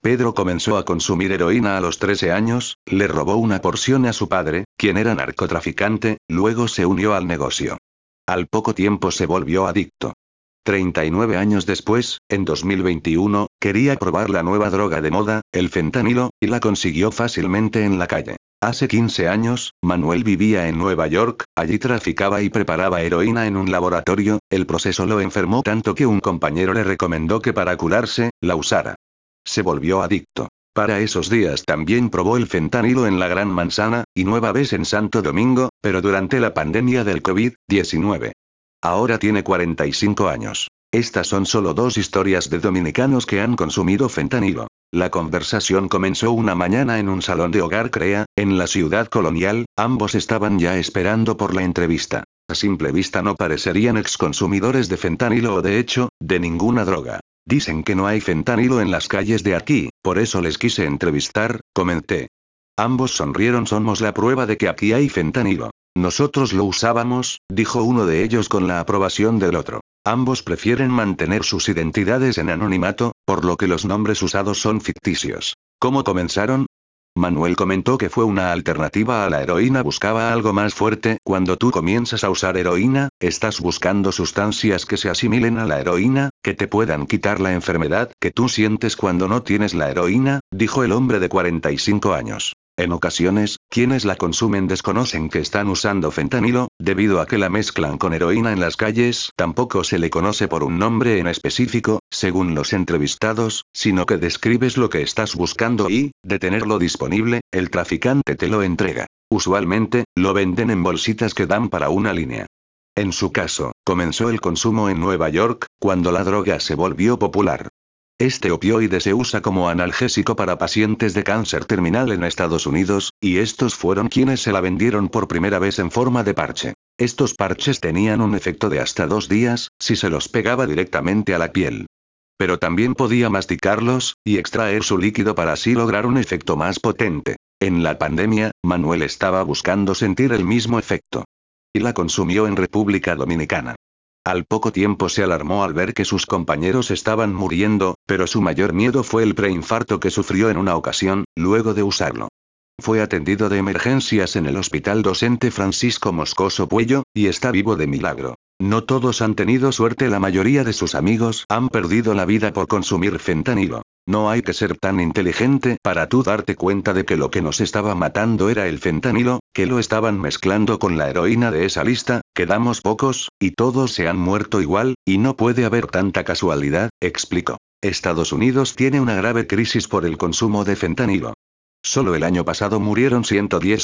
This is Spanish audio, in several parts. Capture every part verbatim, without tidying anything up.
Pedro comenzó a consumir heroína a los trece años, le robó una porción a su padre, quien era narcotraficante, luego se unió al negocio. Al poco tiempo se volvió adicto. treinta y nueve años después, en dos mil veintiuno, quería probar la nueva droga de moda, el fentanilo, y la consiguió fácilmente en la calle. Hace quince años, Manuel vivía en Nueva York, allí traficaba y preparaba heroína en un laboratorio, el proceso lo enfermó tanto que un compañero le recomendó que para curarse, la usara. Se volvió adicto. Para esos días también probó el fentanilo en la Gran Manzana, y nueva vez en Santo Domingo, pero durante la pandemia del COVID diecinueve. Ahora tiene cuarenta y cinco años. Estas son solo dos historias de dominicanos que han consumido fentanilo. La conversación comenzó una mañana en un salón de Hogar Crea, en la ciudad colonial, ambos estaban ya esperando por la entrevista. A simple vista no parecerían exconsumidores de fentanilo o de hecho, de ninguna droga. Dicen que no hay fentanilo en las calles de aquí, por eso les quise entrevistar, comenté. Ambos sonrieron. Somos la prueba de que aquí hay fentanilo. Nosotros lo usábamos, dijo uno de ellos con la aprobación del otro. Ambos prefieren mantener sus identidades en anonimato, por lo que los nombres usados son ficticios. ¿Cómo comenzaron? Manuel comentó que fue una alternativa a la heroína. Buscaba algo más fuerte. Cuando tú comienzas a usar heroína, estás buscando sustancias que se asimilen a la heroína, que te puedan quitar la enfermedad que tú sientes cuando no tienes la heroína, dijo el hombre de cuarenta y cinco años. En ocasiones, quienes la consumen desconocen que están usando fentanilo, debido a que la mezclan con heroína en las calles. Tampoco se le conoce por un nombre en específico, según los entrevistados, sino que describes lo que estás buscando y, de tenerlo disponible, el traficante te lo entrega. Usualmente, lo venden en bolsitas que dan para una línea. En su caso, comenzó el consumo en Nueva York, cuando la droga se volvió popular. Este opioide se usa como analgésico para pacientes de cáncer terminal en Estados Unidos, y estos fueron quienes se la vendieron por primera vez en forma de parche. Estos parches tenían un efecto de hasta dos días, si se los pegaba directamente a la piel. Pero también podía masticarlos, y extraer su líquido para así lograr un efecto más potente. En la pandemia, Manuel estaba buscando sentir el mismo efecto. Y la consumió en República Dominicana. Al poco tiempo se alarmó al ver que sus compañeros estaban muriendo, pero su mayor miedo fue el preinfarto que sufrió en una ocasión, luego de usarlo. Fue atendido de emergencias en el Hospital Docente Francisco Moscoso Puello, y está vivo de milagro. No todos han tenido suerte. La mayoría de sus amigos han perdido la vida por consumir fentanilo. No hay que ser tan inteligente para tú darte cuenta de que lo que nos estaba matando era el fentanilo, que lo estaban mezclando con la heroína de esa lista, quedamos pocos, y todos se han muerto igual, y no puede haber tanta casualidad, explicó. Estados Unidos tiene una grave crisis por el consumo de fentanilo. Solo el año pasado murieron ciento diez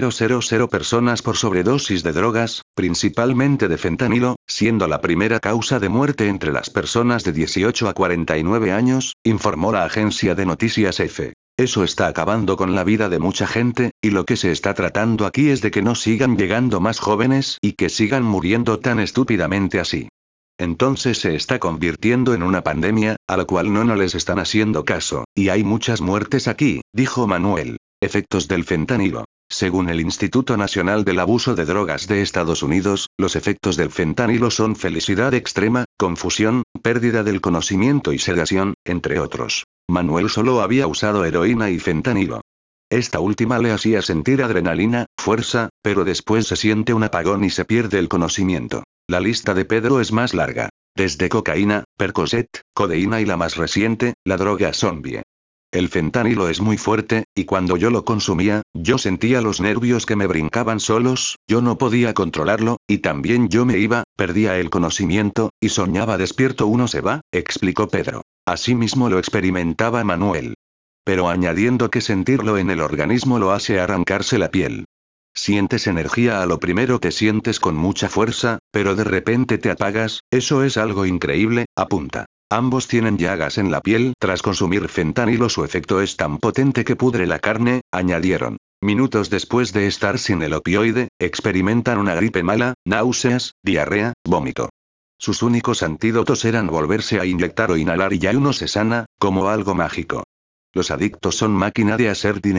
mil personas por sobredosis de drogas, principalmente de fentanilo, siendo la primera causa de muerte entre las personas de dieciocho a cuarenta y nueve años, informó la agencia de noticias E F E. Eso está acabando con la vida de mucha gente, y lo que se está tratando aquí es de que no sigan llegando más jóvenes y que sigan muriendo tan estúpidamente así. Entonces se está convirtiendo en una pandemia, a la cual no no les están haciendo caso, y hay muchas muertes aquí, dijo Manuel. Efectos del fentanilo. Según el Instituto Nacional del Abuso de Drogas de Estados Unidos, los efectos del fentanilo son felicidad extrema, confusión, pérdida del conocimiento y sedación, entre otros. Manuel solo había usado heroína y fentanilo. Esta última le hacía sentir adrenalina, fuerza, pero después se siente un apagón y se pierde el conocimiento. La lista de Pedro es más larga. Desde cocaína, Percocet, codeína y la más reciente, la droga zombie. El fentanilo es muy fuerte, y cuando yo lo consumía, yo sentía los nervios que me brincaban solos, yo no podía controlarlo, y también yo me iba, perdía el conocimiento, y soñaba despierto. Uno se va, explicó Pedro. Asimismo lo experimentaba Manuel. Pero añadiendo que sentirlo en el organismo lo hace arrancarse la piel. Sientes energía. A lo primero te sientes con mucha fuerza, pero de repente te apagas, eso es algo increíble, apunta. Ambos tienen llagas en la piel tras consumir fentanilo. Su efecto es tan potente que pudre la carne, añadieron. Minutos después de estar sin el opioide, experimentan una gripe mala, náuseas, diarrea, vómito. Sus únicos antídotos eran volverse a inyectar o inhalar y ya uno se sana, como algo mágico. Los adictos son máquina de hacer dinero.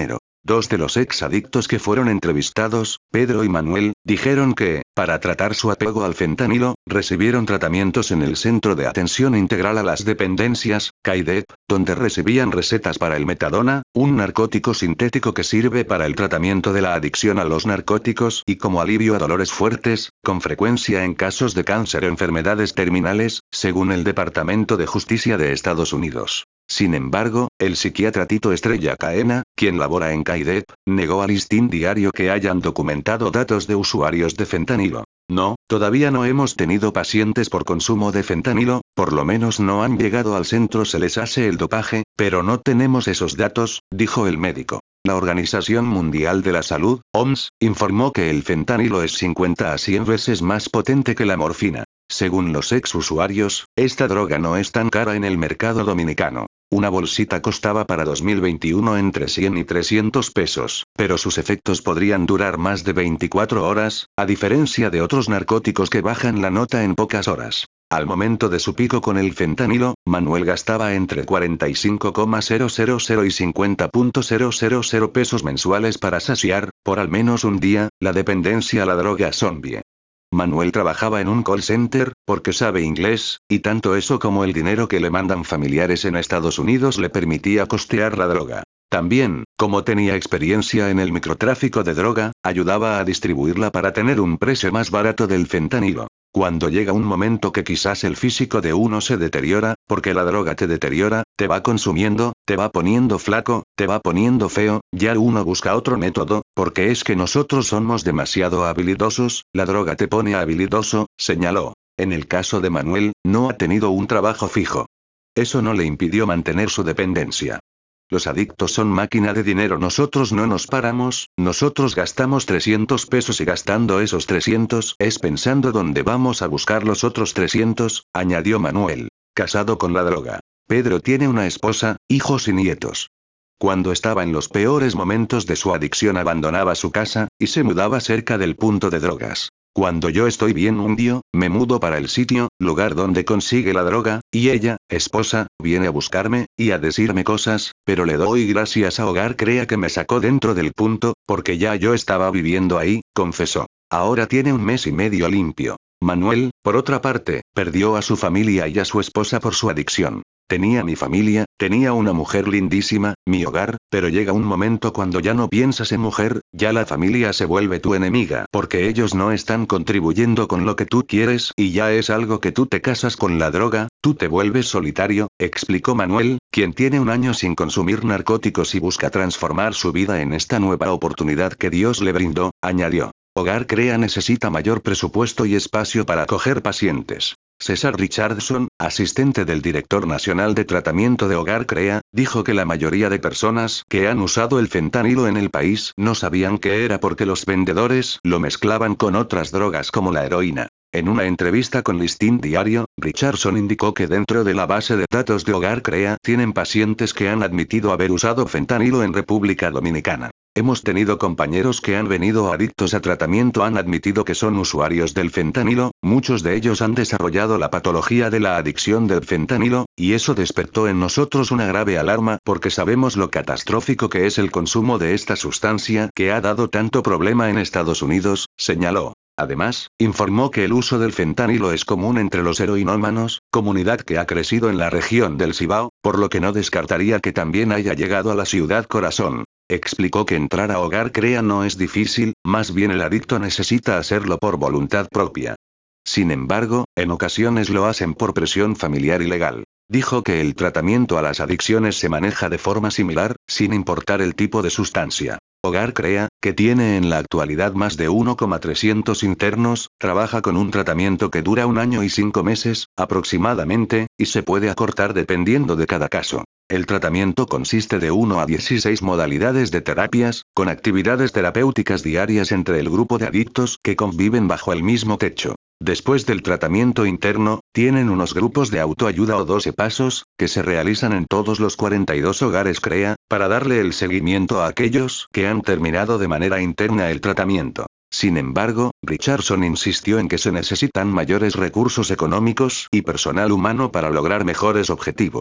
Dos de los ex-adictos que fueron entrevistados, Pedro y Manuel, dijeron que, para tratar su apego al fentanilo, recibieron tratamientos en el Centro de Atención Integral a las Dependencias, C A I D E P, donde recibían recetas para el metadona, un narcótico sintético que sirve para el tratamiento de la adicción a los narcóticos y como alivio a dolores fuertes, con frecuencia en casos de cáncer o enfermedades terminales, según el Departamento de Justicia de Estados Unidos. Sin embargo, el psiquiatra Tito Estrella Caena, quien labora en C A I D E P, negó al Listín Diario que hayan documentado datos de usuarios de fentanilo. No, todavía no hemos tenido pacientes por consumo de fentanilo, por lo menos no han llegado al centro, se les hace el dopaje, pero no tenemos esos datos, dijo el médico. La Organización Mundial de la Salud, O M S, informó que el fentanilo es cincuenta a cien veces más potente que la morfina. Según los ex-usuarios, esta droga no es tan cara en el mercado dominicano. Una bolsita costaba para dos mil veintiuno entre cien y trescientos pesos, pero sus efectos podrían durar más de veinticuatro horas, a diferencia de otros narcóticos que bajan la nota en pocas horas. Al momento de su pico con el fentanilo, Manuel gastaba entre cuarenta y cinco coma cero cero cero y cincuenta coma cero cero cero pesos mensuales para saciar, por al menos un día, la dependencia a la droga zombie. Manuel trabajaba en un call center, porque sabe inglés, y tanto eso como el dinero que le mandan familiares en Estados Unidos le permitía costear la droga. También, como tenía experiencia en el microtráfico de droga, ayudaba a distribuirla para tener un precio más barato del fentanilo. Cuando llega un momento que quizás el físico de uno se deteriora, porque la droga te deteriora, te va consumiendo, te va poniendo flaco, te va poniendo feo, ya uno busca otro método, porque es que nosotros somos demasiado habilidosos, la droga te pone habilidoso, señaló. En el caso de Manuel, no ha tenido un trabajo fijo. Eso no le impidió mantener su dependencia. Los adictos son máquina de dinero, nosotros no nos paramos, nosotros gastamos trescientos pesos y gastando esos trescientos es pensando dónde vamos a buscar los otros trescientos, añadió Manuel. Casado con la droga. Pedro tiene una esposa, hijos y nietos. Cuando estaba en los peores momentos de su adicción abandonaba su casa, y se mudaba cerca del punto de drogas. Cuando yo estoy bien hundido, me mudo para el sitio, lugar donde consigue la droga, y ella, esposa, viene a buscarme, y a decirme cosas, pero le doy gracias a Hogar Crea que me sacó dentro del punto, porque ya yo estaba viviendo ahí, confesó. Ahora tiene un mes y medio limpio. Manuel, por otra parte, perdió a su familia y a su esposa por su adicción. Tenía mi familia, tenía una mujer lindísima, mi hogar, pero llega un momento cuando ya no piensas en mujer, ya la familia se vuelve tu enemiga porque ellos no están contribuyendo con lo que tú quieres y ya es algo que tú te casas con la droga, tú te vuelves solitario, explicó Manuel, quien tiene un año sin consumir narcóticos y busca transformar su vida en esta nueva oportunidad que Dios le brindó, añadió. Hogar Crea necesita mayor presupuesto y espacio para acoger pacientes. César Richardson, asistente del director nacional de tratamiento de Hogar Crea, dijo que la mayoría de personas que han usado el fentanilo en el país no sabían qué era porque los vendedores lo mezclaban con otras drogas como la heroína. En una entrevista con Listín Diario, Richardson indicó que dentro de la base de datos de Hogar Crea tienen pacientes que han admitido haber usado fentanilo en República Dominicana. Hemos tenido compañeros que han venido adictos a tratamiento, han admitido que son usuarios del fentanilo, muchos de ellos han desarrollado la patología de la adicción del fentanilo, y eso despertó en nosotros una grave alarma porque sabemos lo catastrófico que es el consumo de esta sustancia que ha dado tanto problema en Estados Unidos, señaló. Además, informó que el uso del fentanilo es común entre los heroinómanos, comunidad que ha crecido en la región del Cibao, por lo que no descartaría que también haya llegado a la ciudad corazón. Explicó que entrar a Hogar Crea no es difícil, más bien el adicto necesita hacerlo por voluntad propia. Sin embargo, en ocasiones lo hacen por presión familiar y legal. Dijo que el tratamiento a las adicciones se maneja de forma similar, sin importar el tipo de sustancia. Hogar Crea, que tiene en la actualidad más de uno coma trescientos internos, trabaja con un tratamiento que dura un año y cinco meses, aproximadamente, y se puede acortar dependiendo de cada caso. El tratamiento consiste de uno a dieciséis modalidades de terapias, con actividades terapéuticas diarias entre el grupo de adictos que conviven bajo el mismo techo. Después del tratamiento interno, tienen unos grupos de autoayuda o doce pasos, que se realizan en todos los cuarenta y dos hogares Crea, para darle el seguimiento a aquellos que han terminado de manera interna el tratamiento. Sin embargo, Richardson insistió en que se necesitan mayores recursos económicos y personal humano para lograr mejores objetivos.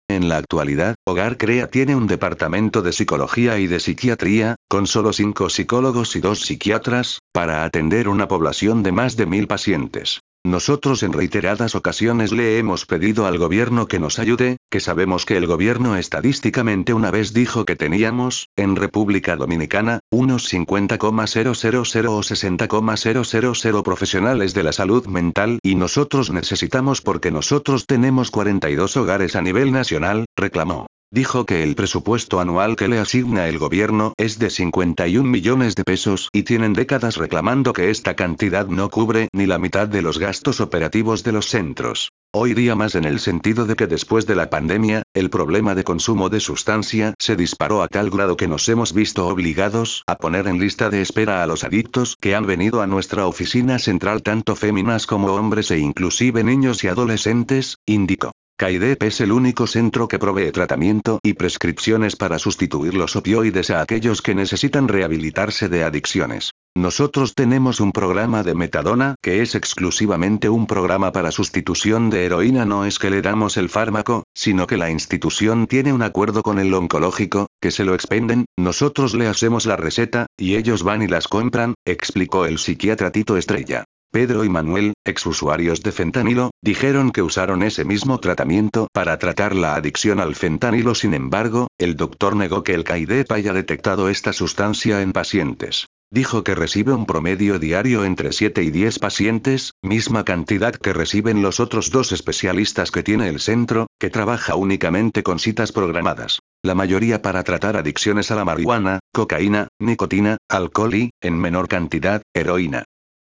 En la actualidad, Hogar Crea tiene un departamento de psicología y de psiquiatría, con solo cinco psicólogos y dos psiquiatras, para atender una población de más de mil pacientes. Nosotros en reiteradas ocasiones le hemos pedido al gobierno que nos ayude, que sabemos que el gobierno estadísticamente una vez dijo que teníamos, en República Dominicana, unos cincuenta coma cero cero cero o sesenta coma cero cero cero profesionales de la salud mental y nosotros necesitamos porque nosotros tenemos cuarenta y dos hogares a nivel nacional, reclamó. Dijo que el presupuesto anual que le asigna el gobierno es de cincuenta y un millones de pesos y tienen décadas reclamando que esta cantidad no cubre ni la mitad de los gastos operativos de los centros. Hoy día más en el sentido de que después de la pandemia, el problema de consumo de sustancia se disparó a tal grado que nos hemos visto obligados a poner en lista de espera a los adictos que han venido a nuestra oficina central tanto féminas como hombres e inclusive niños y adolescentes, indicó. CAIDEP es el único centro que provee tratamiento y prescripciones para sustituir los opioides a aquellos que necesitan rehabilitarse de adicciones. Nosotros tenemos un programa de metadona que es exclusivamente un programa para sustitución de heroína. No es que le damos el fármaco, sino que la institución tiene un acuerdo con el oncológico, que se lo expenden, nosotros le hacemos la receta, y ellos van y las compran, explicó el psiquiatra Tito Estrella. Pedro y Manuel, exusuarios de fentanilo, dijeron que usaron ese mismo tratamiento para tratar la adicción al fentanilo. Sin embargo, el doctor negó que el CAIDEP haya detectado esta sustancia en pacientes. Dijo que recibe un promedio diario entre siete y diez pacientes, misma cantidad que reciben los otros dos especialistas que tiene el centro, que trabaja únicamente con citas programadas. La mayoría para tratar adicciones a la marihuana, cocaína, nicotina, alcohol y, en menor cantidad, heroína.